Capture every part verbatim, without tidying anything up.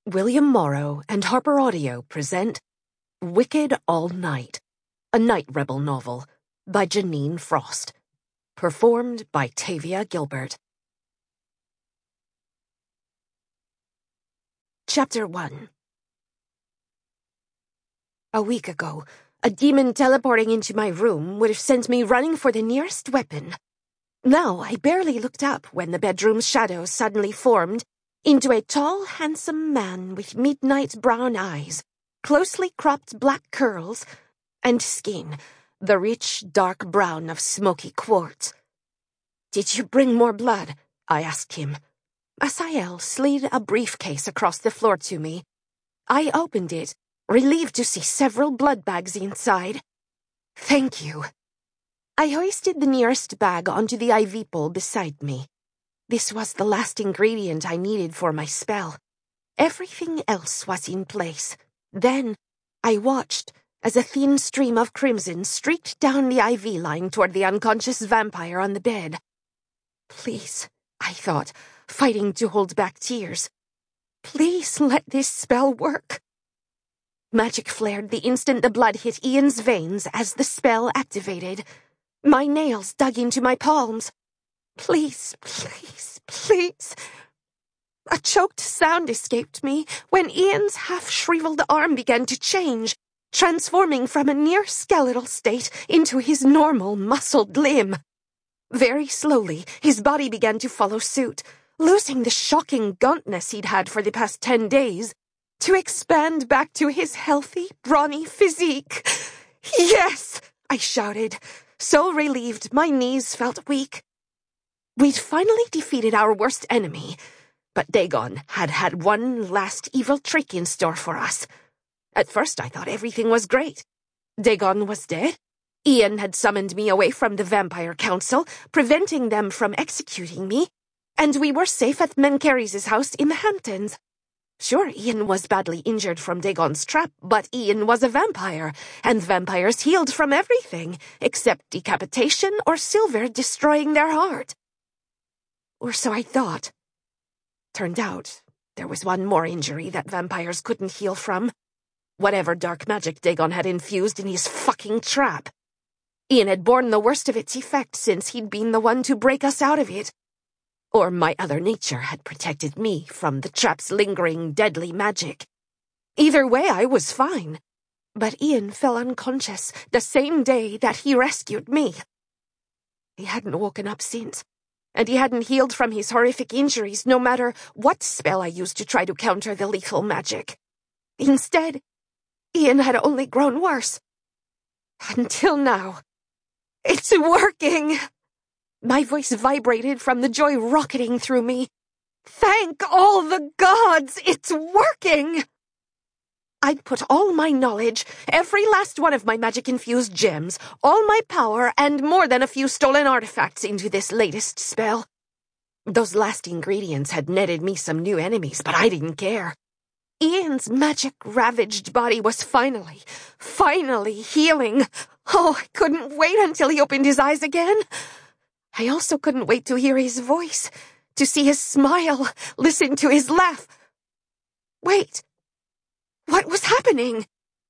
William Morrow and Harper Audio present Wicked All Night, a Night Rebel novel by Janine Frost, performed by Tavia Gilbert. Chapter one. A week ago, a demon teleporting into my room would have sent me running for the nearest weapon. Now I barely looked up when the bedroom's shadows suddenly formed into a tall, handsome man with midnight brown eyes, closely cropped black curls, and skin, the rich, dark brown of smoky quartz. "Did you bring more blood?" I asked him. Asael slid a briefcase across the floor to me. I opened it, relieved to see several blood bags inside. "Thank you." I hoisted the nearest bag onto the I V pole beside me. This was the last ingredient I needed for my spell. Everything else was in place. Then I watched as a thin stream of crimson streaked down the I V line toward the unconscious vampire on the bed. Please, I thought, fighting to hold back tears. Please let this spell work. Magic flared the instant the blood hit Ian's veins as the spell activated. My nails dug into my palms. Please, please, please. A choked sound escaped me when Ian's half-shriveled arm began to change, transforming from a near-skeletal state into his normal, muscled limb. Very slowly, his body began to follow suit, losing the shocking gauntness he'd had for the past ten days, to expand back to his healthy, brawny physique. "Yes!" I shouted, so relieved my knees felt weak. We'd finally defeated our worst enemy, but Dagon had had one last evil trick in store for us. At first I thought everything was great. Dagon was dead. Ian had summoned me away from the Vampire Council, preventing them from executing me, and we were safe at Menkeres' house in the Hamptons. Sure, Ian was badly injured from Dagon's trap, but Ian was a vampire, and vampires healed from everything, except decapitation or silver destroying their heart. Or so I thought. Turned out, there was one more injury that vampires couldn't heal from. Whatever dark magic Dagon had infused in his fucking trap. Ian had borne the worst of its effects since he'd been the one to break us out of it. Or my other nature had protected me from the trap's lingering, deadly magic. Either way, I was fine. But Ian fell unconscious the same day that he rescued me. He hadn't woken up since. And he hadn't healed from his horrific injuries no matter what spell I used to try to counter the lethal magic. Instead, Ian had only grown worse. Until now. It's working! My voice vibrated from the joy rocketing through me. Thank all the gods, it's working! I'd put all my knowledge, every last one of my magic-infused gems, all my power, and more than a few stolen artifacts into this latest spell. Those last ingredients had netted me some new enemies, but I didn't care. Ian's magic-ravaged body was finally, finally healing. Oh, I couldn't wait until he opened his eyes again. I also couldn't wait to hear his voice, to see his smile, listen to his laugh. Wait. What was happening?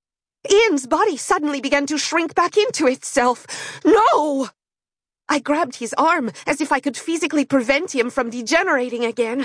Ian's body suddenly began to shrink back into itself. No! I grabbed his arm as if I could physically prevent him from degenerating again.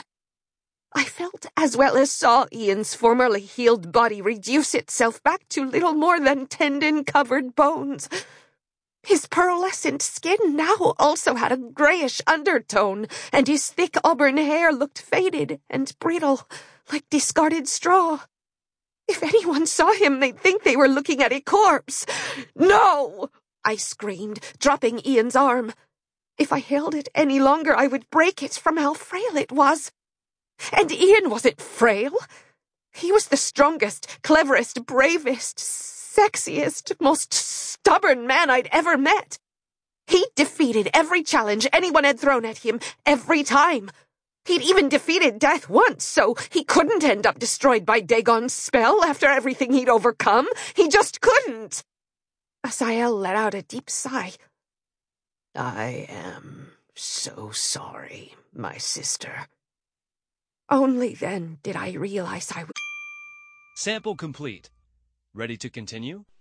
I felt as well as saw Ian's formerly healed body reduce itself back to little more than tendon-covered bones. His pearlescent skin now also had a grayish undertone, and his thick auburn hair looked faded and brittle, like discarded straw. If anyone saw him, they'd think they were looking at a corpse. "No!" I screamed, dropping Ian's arm. If I held it any longer, I would break it from how frail it was. And Ian wasn't frail. He was the strongest, cleverest, bravest, sexiest, most stubborn man I'd ever met. He defeated every challenge anyone had thrown at him, every time. He'd even defeated death once, so he couldn't end up destroyed by Dagon's spell after everything he'd overcome. He just couldn't. Asael let out a deep sigh. "I am so sorry, my sister." Only then did I realize I was... Sample complete. Ready to continue?